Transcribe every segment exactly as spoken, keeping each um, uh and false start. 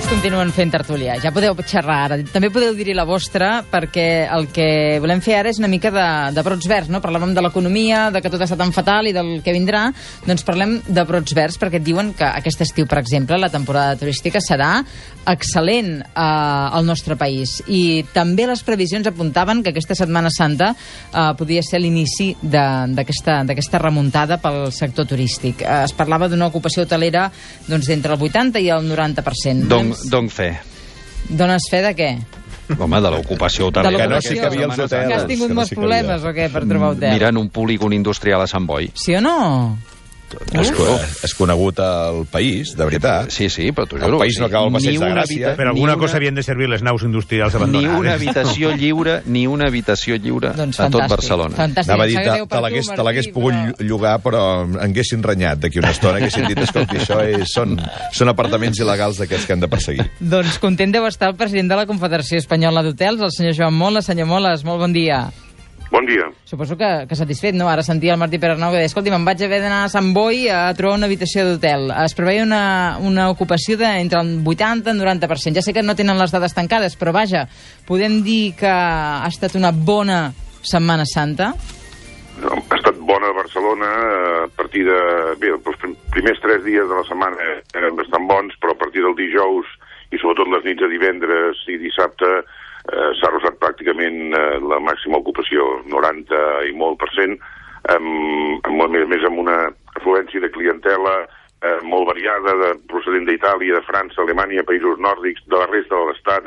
continuen fent tertúlia. Ja podeu xerrar ara. També podeu dir-hi la vostra, perquè el que volem fer ara és una mica de, de brots verds, no? Parlàvem de l'economia, de que tot està tan fatal i del que vindrà. Doncs parlem de brots verds, perquè et diuen que aquest estiu, per exemple, la temporada turística serà excel·lent eh, al nostre país. I també les previsions apuntaven que aquesta Setmana Santa eh, podia ser l'inici d'aquesta d'aquesta remuntada pel sector turístic. Eh, es parlava d'una ocupació hotelera doncs, d'entre el vuitanta i el noranta per cent. Don, don fe. Dones fe de què? Home, de l'ocupació hotelera. Que no s'hi cabia els hotels. Que has tingut molts problemes o què per trobar hotel? Mirant un polígon industrial a Sant Boi. Sí o no? És, és conegut al país, de veritat. Sí, sí, però t'ho juro. El país no acaba el passeig de Gràcia. Però alguna cosa havien de servir les naus industrials abandonades. Ni una habitació lliure, ni una habitació lliure doncs a tot Barcelona. Fantàstic. Anava a dir, te l'hagués te pogut però... llogar, però haguessin renyat d'aquí una estona, haguessin dit, escolti, això és, són, són apartaments il·legals d'aquests que han de perseguir. Doncs content deu estar el president de la Confederació Espanyola d'Hotels, el senyor Joan Moles. Senyor Moles, molt bon dia. Bon dia. Suposo que, que satisfet, no? Ara sentia el Martí Perarnau que deia, escolti, me'n vaig haver d'anar a Sant Boi a trobar una habitació d'hotel. Es preveia una, una ocupació d'entre el vuitanta i noranta per cent. Ja sé que no tenen les dades tancades, però vaja, podem dir que ha estat una bona Setmana Santa? No, ha estat bona a Barcelona a partir de... Bé, els primers tres dies de la setmana eren bastant bons, però a partir del dijous i sobretot les nits de divendres i dissabte Eh, s'ha arrosat pràcticament eh, la màxima ocupació, noranta i molt per cent, amb, amb, a més, més amb una afluència de clientela eh, molt variada, de, procedent d'Itàlia, de França, Alemanya, països nòrdics, de la resta de l'Estat,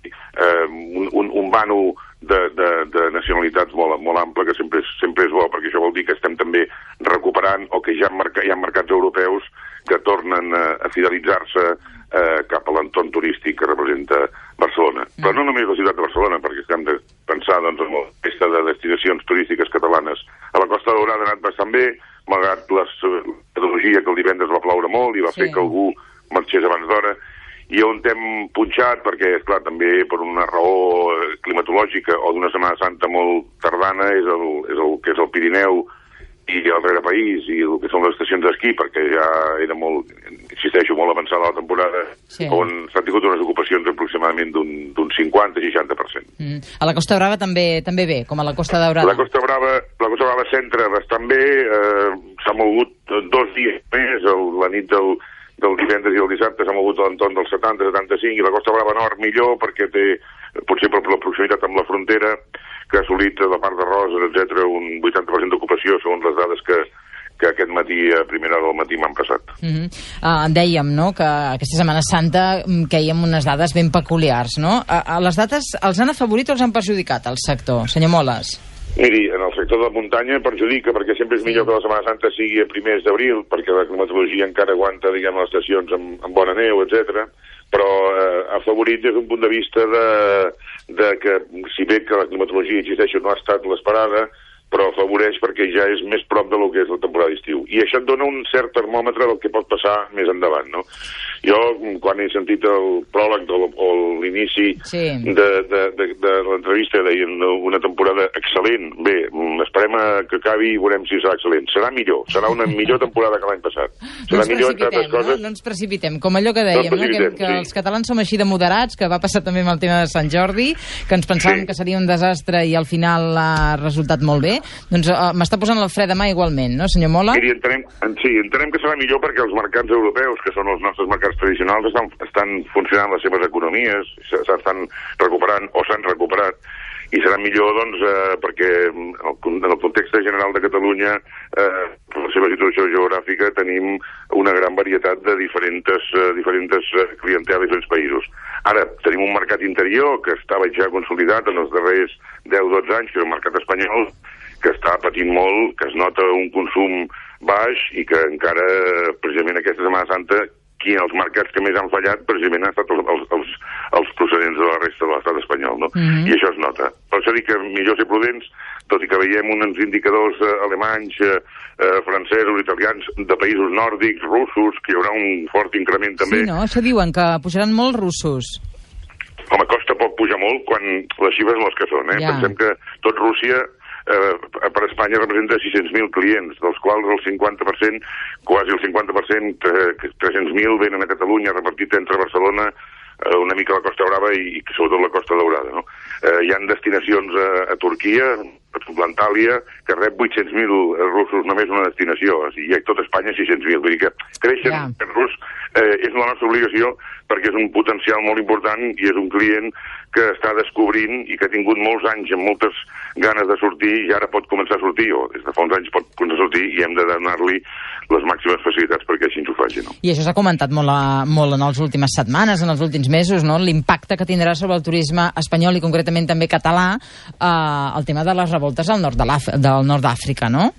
eh, un, un, un vano de, de, de nacionalitats molt, molt ample, que sempre és, sempre és bo, perquè això vol dir que estem també recuperant, o que ja hi ha, marca, hi ha mercats europeus que tornen a, a fidelitzar-se eh, cap a l'entorn turístic que representa Barcelona. Mm. Però no només la ciutat de Barcelona, perquè hem de pensar doncs, en la resta de destinacions turístiques catalanes. A la Costa Daurada ha anat bastant bé, malgrat la metodologia que el divendres va ploure molt i va sí. fer que algú marxés abans d'hora. I on hem punxat, perquè, esclar, també per una raó climatològica o d'una Setmana Santa molt tardana, és el, és el que és el Pirineu i el Rere País i el que són les estacions d'esquí, perquè ja era molt, insisteixo, molt avançada la temporada, sí. on s'han tingut unes ocupacions aproximadament d'un cinquanta a seixanta per cent. Mm. A la Costa Brava també també bé, com a la Costa Daurada? La Costa Brava, la Costa Brava centre bastant bé, eh, s'ha mogut dos dies més, el, la nit del, del divendres i el dissabte s'ha mogut a l'entorn del setanta a setanta-cinc, i la Costa Brava Nord millor, perquè té, potser per la proximitat amb la frontera, que ha assolit a la part de Roses, etcètera, un vuitanta per cent d'ocupació, segons les dades que, que aquest matí, a primera hora del matí, m'han passat. Mm-hmm. uh, dèiem, no?, que aquesta Setmana Santa quèiem unes dades ben peculiars, no? Uh, uh, les dades els han afavorit o els han perjudicat, el sector? Senyor Moles. Miri, en el sector de la muntanya perjudica, perquè sempre és millor que la Setmana Santa sigui a primers d'abril, perquè la climatologia encara aguanta, diguem, les estacions amb, amb bona neu, etcètera, però eh, afavorit des d'un punt de vista de, de que, si bé que la climatologia, insisteixo, no ha estat l'esperada, però afavoreix perquè ja és més prop de lo que és la temporada d'estiu. I això et dona un cert termòmetre del que pot passar més endavant, no? Jo, quan he sentit el pròleg de, o l'inici sí. de, de, de, de l'entrevista, deien una temporada excel·lent. Bé, esperem a que acabi i veurem si serà excel·lent. Serà millor, serà una millor temporada que l'any passat. Serà no millor, entre altres coses... No? no ens precipitem, com allò que dèiem, no? que, que sí. els catalans som així de moderats, que va passar també amb el tema de Sant Jordi, que ens pensàvem sí. que seria un desastre i al final ha resultat molt bé. Doncs uh, m'està posant el fre de mà igualment, no, senyor Mola? Miri, entenem, sí, entenem que serà millor perquè els mercats europeus, que són els nostres mercats tradicionals, estan, estan funcionant les seves economies, s'estan recuperant o s'han recuperat, i serà millor, doncs, eh, perquè en el context general de Catalunya, eh, per la seva situació geogràfica, tenim una gran varietat de diferents, eh, diferents clienteles de diferents països. Ara, tenim un mercat interior que estava ja consolidat en els darrers deu a dotze anys, que és el mercat espanyol, que està patint molt, que es nota un consum baix i que encara, precisament aquesta Setmana Santa, qui els mercats que més han fallat precisament han estat els, els, els, els procedents de la resta de l'estat espanyol, no? Mm-hmm. I això es nota. Per això dic que millor ser prudents, tot i que veiem uns indicadors eh, alemanys, eh, francesos, italians, de països nòrdics, russos, que hi haurà un fort increment també. Sí, no? Això diuen, que pujaran molt russos. Home, costa poc pujar molt quan les xifres són les que són, eh? Ja. Pensem que tot Rússia eh, per Espanya representa sis-cents mil clients, dels quals el cinquanta per cent, quasi el cinquanta per cent, eh, tres-cents mil venen a Catalunya, repartit entre Barcelona, una mica la Costa Brava i, i sobretot la Costa Daurada, no? Eh, hi ha destinacions a, a Turquia, per exemple, Antàlia, que rep vuit-cents mil russos només una destinació, i a tot Espanya sis-cents mil. Vull dir que créixer yeah. en rus eh, és la nostra obligació perquè és un potencial molt important i és un client que està descobrint i que ha tingut molts anys amb moltes ganes de sortir i ara pot començar a sortir, o des de fa uns anys pot començar a sortir, i hem de donar-li les màximes facilitats perquè així ens ho faci, no? I això s'ha comentat molt, a, molt en les últimes setmanes, en els últims mesos, no? L'impacte que tindrà sobre el turisme espanyol i concretament també català eh, el tema de les revoltes al nord de del nord d'Àfrica, no?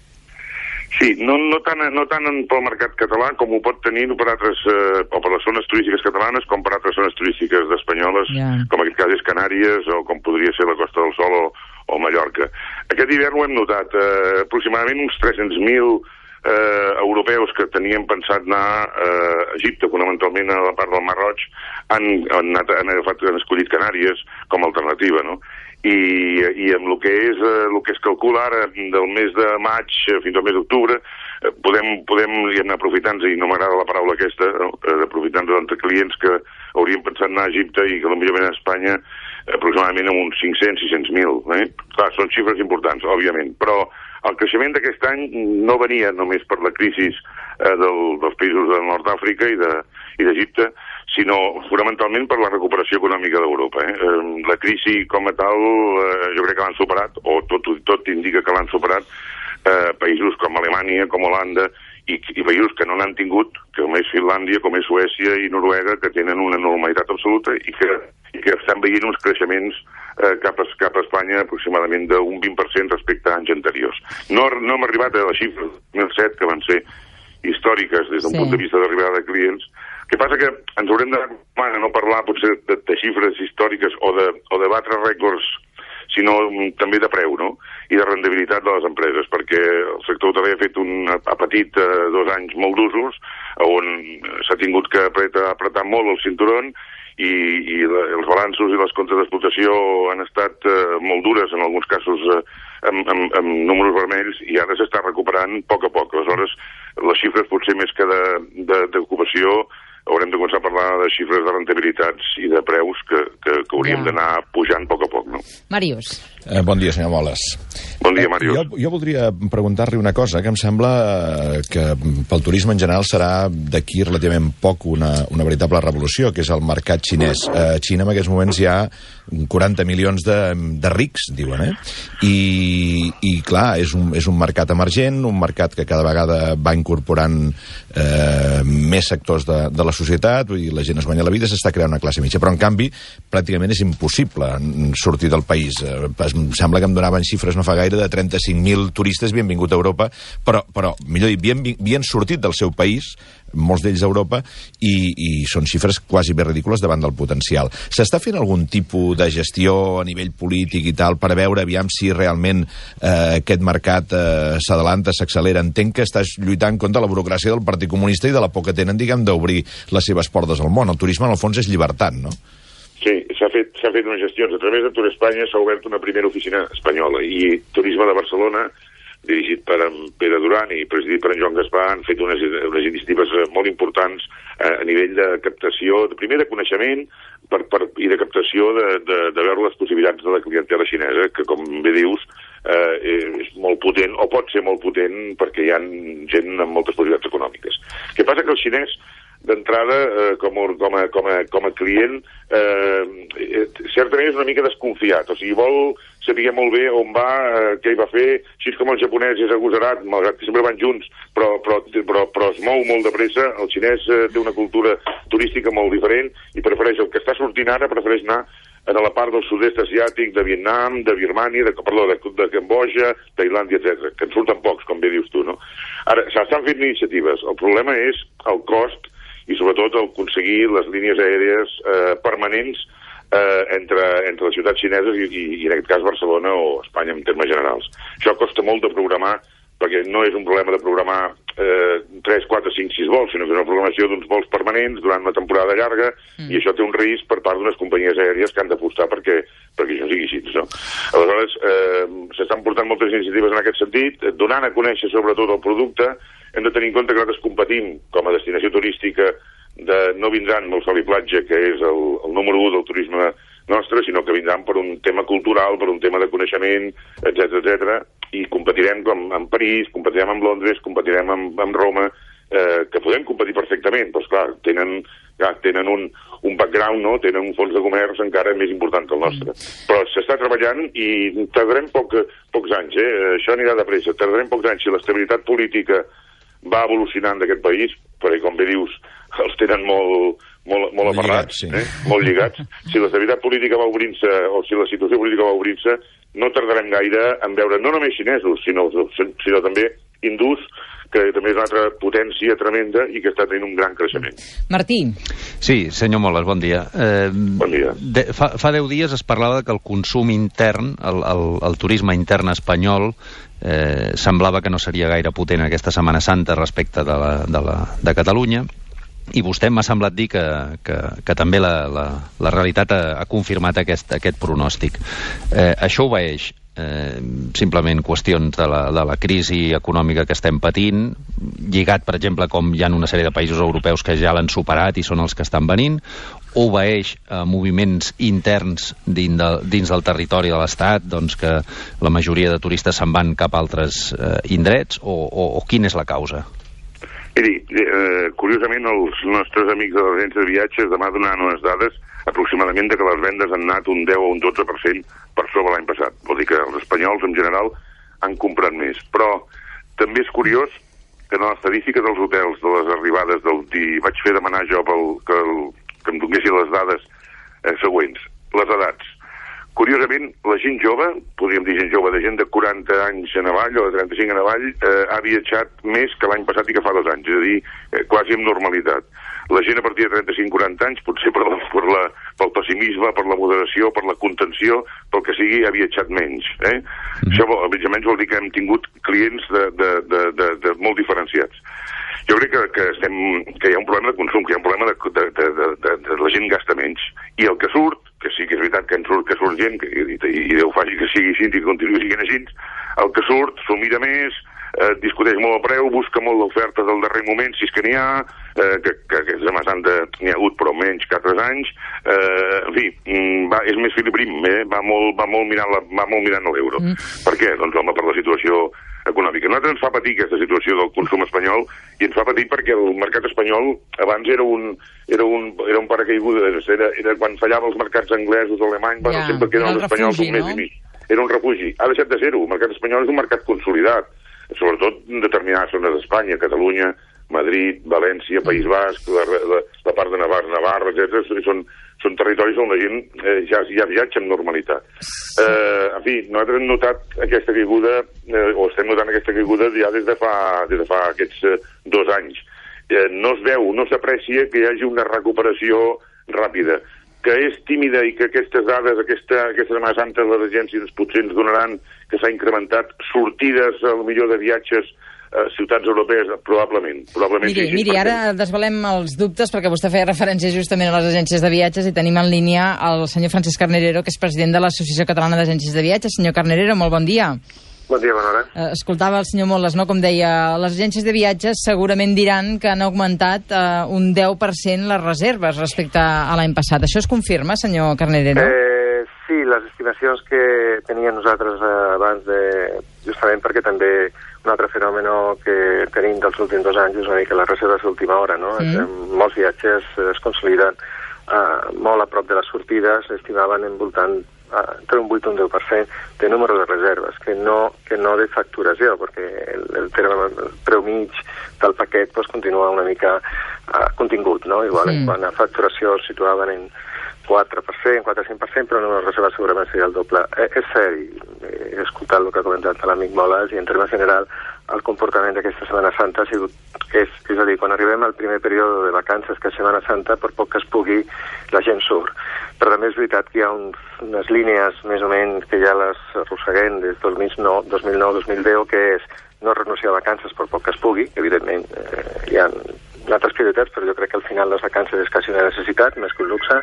Sí, no, no tant, no tant pel mercat català com ho pot tenir per altres, eh, o per les zones turístiques catalanes com per altres zones turístiques espanyoles, yeah. com en aquest cas és Canàries o com podria ser la Costa del Sol o, o Mallorca. Aquest hivern ho hem notat, eh, aproximadament uns tres-cents mil eh, europeus que tenien pensat anar eh, a Egipte, fonamentalment a la part del Mar Roig, han, han, anat, han, agafat, han escollit Canàries com a alternativa, no? I, i amb el que és eh, el que es calcula ara del mes de maig fins al mes d'octubre eh, podem, podem anar aprofitant-nos, i no m'agrada la paraula aquesta, no? eh, aprofitant-nos entre clients que haurien pensat anar a Egipte i que potser venen a Espanya eh, aproximadament amb uns cinc-cents a sis-cents mil. Eh? Clar, són xifres importants, òbviament, però el creixement d'aquest any no venia només per la crisi eh, del, dels països del nord d'Àfrica i d'Egipte, de, sinó fonamentalment per la recuperació econòmica d'Europa. Eh? Eh, la crisi com a tal eh, jo crec que l'han superat, o tot, tot indica que l'han superat, eh, països com Alemanya, com Holanda, i, i països que no n'han tingut, com és Finlàndia, com és Suècia i Noruega, que tenen una normalitat absoluta i que, i que estan veient uns creixements eh, cap, a, cap a Espanya aproximadament d'un vint per cent respecte a anys anteriors. No, no hem arribat a les xifres del dos mil set, que van ser històriques des d'un sí. punt de vista d'arribada de clients. El que passa que ens haurem de a no parlar potser de, de xifres històriques o de, o de batre rècords, sinó també de preu, no? I de rendibilitat de les empreses, perquè el sector hoteler ha fet un, ha patit eh, dos anys molt d'usos, on s'ha tingut que apretar, apretar molt el cinturón, i, i la, els balanços i les comptes d'explotació han estat eh, molt dures, en alguns casos eh, amb, amb, amb números vermells, i ara s'està recuperant a poc a poc. Aleshores, les xifres potser més que d'ocupació haurem de començar a parlar de xifres de rentabilitats i de preus que, que, que hauríem ja. d'anar pujant a poc a poc, no? Màrius. Eh, bon dia, senyor Moles. Bon dia, Màrius. Eh, jo, jo voldria preguntar-li una cosa, que em sembla que pel turisme en general serà d'aquí relativament poc una, una veritable revolució, que és el mercat xinès. A eh, Xina en aquests moments hi ha quaranta milions de, de rics, diuen, eh? I, i clar, és un, és un mercat emergent, un mercat que cada vegada va incorporant eh, més sectors de, de la societat, vull dir, la gent es guanya la vida, s'està creant una classe mitja, però en canvi pràcticament és impossible sortir del país. Em sembla que em donaven xifres no fa gaire de trenta-cinc mil turistes havien vingut a Europa, però, però millor dit, havien, havien sortit del seu país, molts d'ells a Europa, i, i són xifres quasi bé ridícules davant del potencial. S'està fent algun tipus de gestió a nivell polític i tal per veure aviam si realment eh, aquest mercat eh, s'adalanta, s'accelera? Entenc que estàs lluitant contra la burocràcia del Partit Comunista i de la por que tenen, diguem, d'obrir les seves portes al món. El turisme, en el fons, és llibertat, no? Sí, s'ha fet, s'ha fet unes gestions. A través de Tour Espanya s'ha obert una primera oficina espanyola, i Turisme de Barcelona, dirigit per en Pere Duran i presidit per en Joan Gaspar, han fet unes, unes iniciatives molt importants eh, a nivell de captació, de, primer de coneixement per, per, i de captació de, de, de veure les possibilitats de la clientela xinesa, que com bé dius eh, és molt potent, o pot ser molt potent, perquè hi ha gent amb moltes possibilitats econòmiques. El que passa que el xinès d'entrada, eh, com, a, com, a, com, a, com a client, eh, certament és una mica desconfiat. O sigui, vol saber molt bé on va, eh, què hi va fer, així com el japonès és agosarat, malgrat que sempre van junts, però, però, però, però es mou molt de pressa. El xinès eh, té una cultura turística molt diferent i prefereix, el que està sortint ara, prefereix anar a la part del sud-est asiàtic, de Vietnam, de Birmània, de, perdó, de, de Cambodja, Tailàndia, etcètera, que en surten pocs, com bé dius tu, no? Ara, s'estan fent iniciatives. El problema és el cost i sobretot el aconseguir les línies aèries eh, permanents eh, entre, entre les ciutats xineses i, i, i en aquest cas Barcelona o Espanya en termes generals. Això costa molt de programar, perquè no és un problema de programar eh, tres, quatre, cinc, sis vols, sinó que és una programació d'uns vols permanents durant una temporada llarga, mm. i això té un risc per part d'unes companyies aèries que han d'apostar perquè, perquè això sigui així, no? Aleshores, eh, s'estan portant moltes iniciatives en aquest sentit, donant a conèixer sobretot el producte. Hem de tenir en compte que nosaltres competim com a destinació turística de, no vindran amb el sol i platja, que és el, el número u del turisme nostre, sinó que vindran per un tema cultural, per un tema de coneixement, etcètera, etcètera, i competirem com amb París, competirem amb Londres, competirem amb, amb Roma, eh, que podem competir perfectament, però esclar, tenen, ja, tenen un, un background, no? Tenen un fons de comerç encara més important que el nostre. Però s'està treballant i tardarem poc, pocs anys, eh? Això anirà de pressa, tardarem pocs anys. Si l'estabilitat política va evolucionant d'aquest país, perquè com bé dius, els tenen molt, molt, molt amarrats, sí. eh? molt lligats. Si l'estabilitat política va obrint-se, o si la situació política va obrint-se, no tardarem gaire en veure no només xinesos, sinó, sinó també hindús, que també és una altra potència tremenda i que està tenint un gran creixement. Martí. Sí, senyor Moles, bon dia. Eh, bon dia. De, fa, fa deu dies es parlava que el consum intern, el, el, el turisme intern espanyol, eh, semblava que no seria gaire potent aquesta Setmana Santa respecte de, la, de, la, de Catalunya, i vostè m'ha semblat dir que, que, que també la, la, la realitat ha, ha confirmat aquest, aquest pronòstic. Eh, això obeeix eh, simplement qüestions de la, de la crisi econòmica que estem patint, lligat, per exemple, com hi ha una sèrie de països europeus que ja l'han superat i són els que estan venint, obeeix a moviments interns dins, de, dins del territori de l'Estat, doncs que la majoria de turistes se'n van cap a altres eh, indrets, o, o, o quina és la causa? Miri, eh, curiosament els nostres amics de l'agència de viatges demà donaran unes dades aproximadament de que les vendes han anat un deu o un dotze per cent per sobre l'any passat. Vol dir que els espanyols en general han comprat més. Però també és curiós que en l'estadística dels hotels, de les arribades del dia, vaig fer demanar jo pel, que, el, que em donguessin les dades eh, següents, les edats. Curiosament, la gent jove, podríem dir gent jove, de gent de quaranta anys en avall o de trenta-cinc en avall, eh, ha viatjat més que l'any passat i que fa dos anys, és a dir, eh, quasi amb normalitat. La gent a partir de trenta-cinc quaranta anys, potser per la, per la, pel pessimisme, per la moderació, per la contenció, pel que sigui, ha viatjat menys. Eh? Mm. Això, almenys, vol dir que hem tingut clients de, de, de, de, de molt diferenciats. Jo crec que, que, estem, que hi ha un problema de consum, que hi ha un problema de, de, de, de, de, de la gent gasta menys. I el que surt, que sí que és veritat que en surt, que surt gent, que, i, i Déu faci que sigui així i que continuï sent així, el que surt s'ho mira més, eh, discuteix molt el preu, busca molt l'oferta del darrer moment, si és que n'hi ha, eh, que, que, que és Setmana de n'hi ha hagut però menys que altres anys, eh, en fi, va, és més filiprim, eh, va, molt, va, molt mirant la, va molt mirant l'euro. Mm. Per què? Doncs home, per la situació econòmica. A nosaltres ens fa patir aquesta situació del consum espanyol i ens fa patir perquè el mercat espanyol abans era un, era un, era un paracaigudes, era, era quan fallava els mercats anglesos o alemanys, bueno, ja, sempre queden els espanyols refugi, un mes no? i mig. Era un refugi. Ha deixat de ser-ho. El mercat espanyol és un mercat consolidat, sobretot en determinades zones d'Espanya, Catalunya, Madrid, València, País Basc, la, la, la part de Navarra, Navarra, etcètera. Són, són territoris on la gent eh, ja, ja viatja amb normalitat. Eh, en fi, nosaltres hem notat aquesta caiguda, eh, o estem notant aquesta caiguda ja des de fa, des de fa aquests eh, dos anys. Eh, no es veu, no s'aprecia que hi hagi una recuperació ràpida. Que és tímida i que aquestes dades, aquesta, aquesta Setmana Santa, les agències potser ens donaran que s'ha incrementat sortides, al millor de viatges, a ciutats europees, probablement. probablement miri, sí, miri, ara desvelem els dubtes, perquè vostè feia referència justament a les agències de viatges i tenim en línia el senyor Francesc Carnerero, que és president de l'Associació Catalana d'Agències de Viatges. Senyor Carnerero, molt bon dia. Bon dia, bona hora. Eh, escoltava el senyor Moles, no? Com deia, les agències de viatges segurament diran que han augmentat eh, un deu per cent les reserves respecte a l'any passat. Això es confirma, senyor Carnerero? Eh, sí, les estimacions que teníem nosaltres eh, abans de... justament perquè també un altre fenomen que tenim dels últims dos anys és una mica les reserves d'última hora, no? Mm. Molts viatges es consoliden eh, molt a prop de les sortides, estimaven envoltant eh, entre un vuit i un deu per cent de número de reserves, que no, que no de facturació, perquè el, el, el preu mig del paquet pues, continua una mica eh, contingut, no? Igual mm. en quant a facturació es situaven en quatre per cent, quatre a cinc per cent, però no les reserves segurament seria el doble. Eh, és cert, he escoltat el que ha comentat l'amic Moles, i en termes general el comportament d'aquesta Setmana Santa ha sigut, és, és a dir, quan arribem al primer període de vacances, que és Setmana Santa, per poc que es pugui, la gent surt. Però també és veritat que hi ha uns, unes línies més o menys que ja les arrosseguem des del dos mil nou dos mil deu, que és no renunciar a vacances per poc que es pugui, evidentment eh, hi ha altres prioritats, però jo crec que al final les vacances és quasi una necessitat, més que un luxe,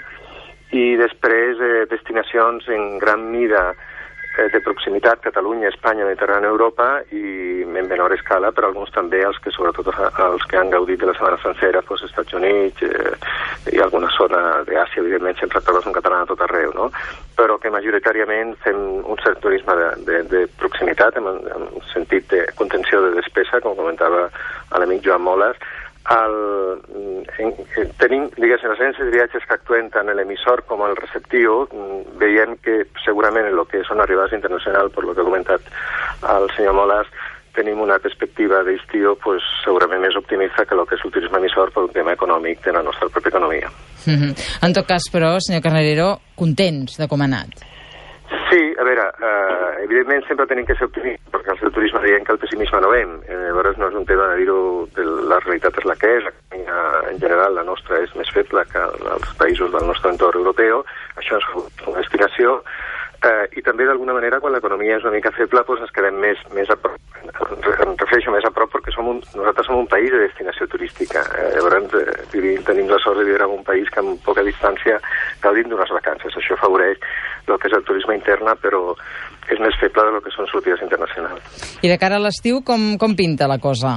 i després eh, destinacions en gran mida eh, de proximitat, Catalunya, Espanya, Mediterrània, Europa, i en menor escala, però alguns també, els que sobretot els que han gaudit de la Setmana Sencera, doncs Estats Units eh, i alguna zona d'Àsia, evidentment, sempre trobes un català a tot arreu, no? Però que majoritàriament fem un cert turisme de, de, de proximitat, en, en sentit de contenció de despesa, com comentava l'amic Joan Moles. El, en, en, tenim, diguéssim, les agències de viatges que actuen tant l'emissor com el receptiu, veiem que segurament en el que són arribades internacionals, per lo que ha comentat el senyor Moles, tenim una perspectiva d'estiu pues, segurament més optimista que el que és el turisme emissor per un tema econòmic de la nostra pròpia economia. Mm-hmm. En tot cas, però, senyor Carnerero, contents de com ha anat. Sí, a veure, eh, evidentment sempre tenim que ser optimistes, perquè els del turisme diem que el pessimisme no vem. Eh, llavors no és un tema de dir-ho, de la realitat és la que és, la, en general la nostra és més feble que els països del nostre entorn europeu, això és una destinació, eh, i també d'alguna manera quan l'economia és una mica feble doncs ens quedem més, més a prop, em refereixo més a prop perquè som un, nosaltres som un país de destinació turística, eh, llavors eh, vivim, tenim la sort de viure en un país que amb poca distància gaudim d'unes vacances, això afavoreix el que és el turisme interna, però és més feble del que són sortides internacionals. I de cara a l'estiu, com, com pinta la cosa?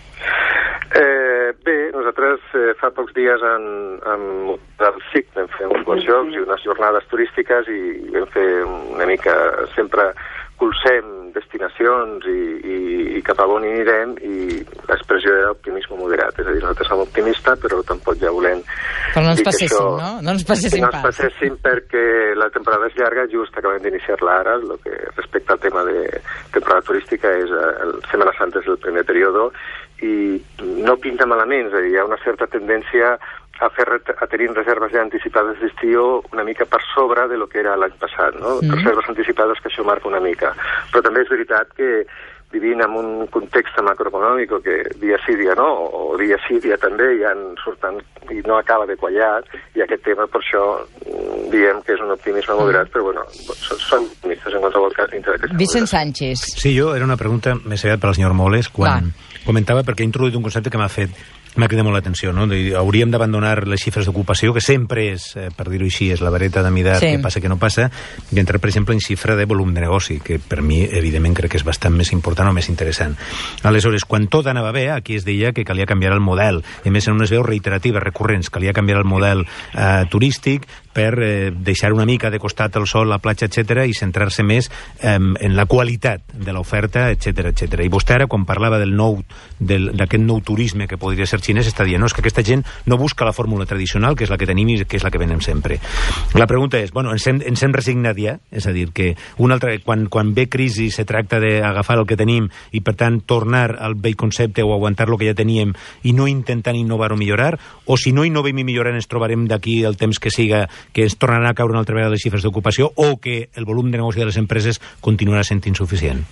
Eh, bé, nosaltres eh, fa pocs dies en, en el S I C vam fer uns workshops i unes jornades turístiques i vam fer una mica, sempre colsem destinacions i, i, i cap a on hi anirem i l'expressió era optimisme moderat, és a dir, nosaltres som optimistes però tampoc ja volem però no ens passessin, això, no? No ens passessin no pas. No ens passessin perquè la temporada és llarga, just acabem d'iniciar-la ara, el que respecte al tema de temporada turística és el Setmana Santa és el primer període i no pinta malament, és a dir, hi ha una certa tendència a, fer, a tenir reserves ja anticipades d'estiu una mica per sobre de lo que era l'any passat, no? Mm. Reserves anticipades que això marca una mica. Però també és veritat que vivint en un context macroeconòmic que dia sí, dia no, o dia sí, dia també, ja en surten i no acaba de quallar, i aquest tema per això diem que és un optimisme moderat, però bueno, són optimistes en qualsevol cas dintre d'aquesta Vicent Sánchez. Sí, jo era una pregunta més aviat per al senyor Moles, quan Va. comentava, perquè ha introduït un concepte que m'ha fet m'ha cridat molt l'atenció, no? Hauríem d'abandonar les xifres d'ocupació, que sempre és, eh, per dir-ho així, és la vareta de mirar sí. què passa, què no passa, i entrar, per exemple, en xifra de volum de negoci, que per mi, evidentment, crec que és bastant més important o més interessant. Aleshores, quan tot anava bé, aquí es deia que calia canviar el model, i a més en unes veus reiteratives, recurrents, calia canviar el model eh, turístic per eh, deixar una mica de costat el sol, la platja, etcètera, i centrar-se més eh, en la qualitat de l'oferta, etcètera, etcètera. I vostè ara, quan parlava del nou, d'aquest nou turisme que podria ser xinès, està dient, no, és que aquesta gent no busca la fórmula tradicional, que és la que tenim i que és la que venem sempre. La pregunta és, bueno, ens hem, ens hem resignat ja, és a dir, que una altra, quan, quan ve crisi se tracta d'agafar el que tenim i, per tant, tornar al vell concepte o aguantar el que ja teníem i no intentar innovar o millorar, o si no innovem i millorem ens trobarem d'aquí el temps que siga que es tornaran a caure una altra vegada les xifres d'ocupació o que el volum de negoci de les empreses continuarà sent insuficient?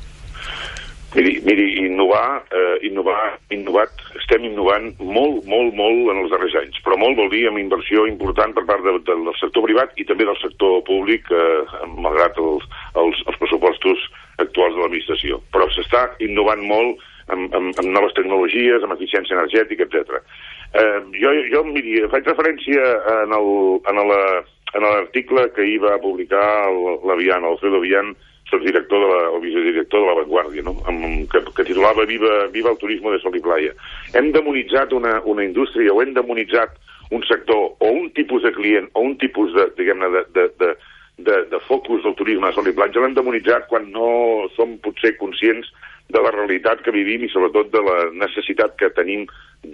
Miri, miri innovar, eh, innovar, innovat, estem innovant molt, molt, molt en els darrers anys, però molt vol dir amb inversió important per part de, de, del sector privat i també del sector públic, eh, malgrat els, els, els pressupostos actuals de l'administració. Però s'està innovant molt amb, amb, amb noves tecnologies, amb eficiència energètica, etcètera. Eh, jo, jo, miri, faig referència en el, en la, en l'article que hi va publicar l'Avian, Alfredo Avian, director de la, o vicedirector de La Vanguardia, no? Amb, que, que titulava Viva, Viva el turisme de sol i playa. Hem demonitzat una, una indústria o hem demonitzat un sector o un tipus de client o un tipus de, diguem-ne, de, de, de, de, de focus del turisme de sol i platja, l'hem demonitzat quan no som potser conscients de la realitat que vivim i sobretot de la necessitat que tenim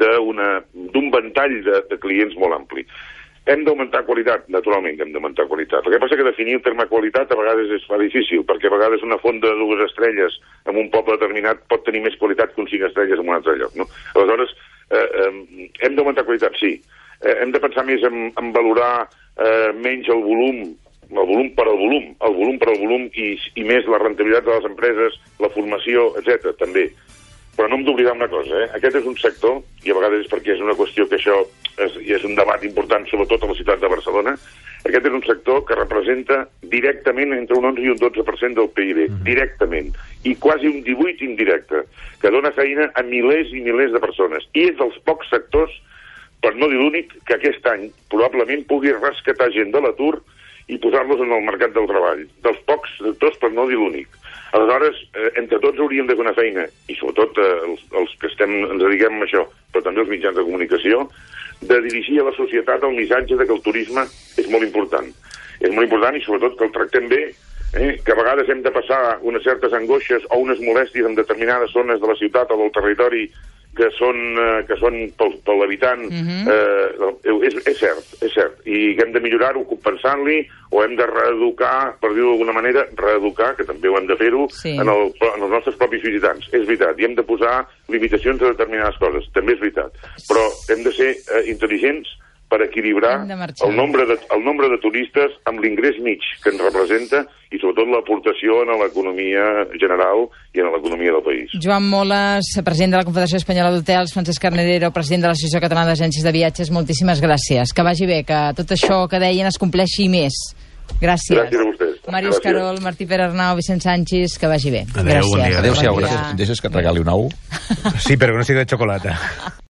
d'un ventall de, de clients molt ampli. Hem d'augmentar qualitat, naturalment hem d'augmentar qualitat. El que passa que definir el terme qualitat a vegades es fa difícil, perquè a vegades una fonda de dues estrelles en un poble determinat pot tenir més qualitat que un cinc estrelles en un altre lloc, no? Aleshores, eh, eh, hem d'augmentar qualitat, sí. Eh, hem de pensar més en, en valorar eh, menys el volum, el volum per al volum, el volum per al volum i, i més la rendibilitat de les empreses, la formació, etcètera, també. Però no hem d'oblidar una cosa, eh? Aquest és un sector, i a vegades és perquè és una qüestió que això és, és un debat important, sobretot a la ciutat de Barcelona, aquest és un sector que representa directament entre un onze i un dotze per cent del P I B, mm-hmm. directament, i quasi un divuit indirecte, que dona feina a milers i milers de persones. I és dels pocs sectors, per no dir l'únic, que aquest any probablement pugui rescatar gent de l'atur i posar-los en el mercat del treball. Dels pocs sectors, per no dir l'únic. Aleshores, eh, entre tots hauríem de fer una feina, i sobretot eh, els, els que estem, ens dediquem a això, però també els mitjans de comunicació, de dirigir a la societat el missatge de que el turisme és molt important. És molt important i sobretot que el tractem bé, eh, que a vegades hem de passar unes certes angoixes o unes molèsties en determinades zones de la ciutat o del territori que són, eh, que són pel, pel habitant, uh-huh. eh, és, és cert, és cert. I hem de millorar-ho compensant-li, o hem de reeducar, per dir-ho d'alguna manera, reeducar, que també ho hem de fer-ho, sí. en, el, en els nostres propis visitants. És veritat, i hem de posar limitacions a determinades coses, també és veritat. Però hem de ser eh, intel·ligents per equilibrar el nombre, de, el nombre de turistes amb l'ingrés mig que ens representa i sobretot l'aportació en l'economia general i en l'economia del país. Joan Moles, president de la Confederació Espanyola d'Hotels, Francesc Carnerero, president de l'Associació Catalana d'Agències de Viatges, moltíssimes gràcies. Que vagi bé, que tot això que deien es compleixi més. Gràcies. Gràcies a vostès. Màrius Carol, Martí Pere Arnau, Vicent Sánchez, que vagi bé. Adéu, bon dia. Adéu-siau, gràcies. Deixes que et regali un ou? Sí, però que no sigui de xocolata.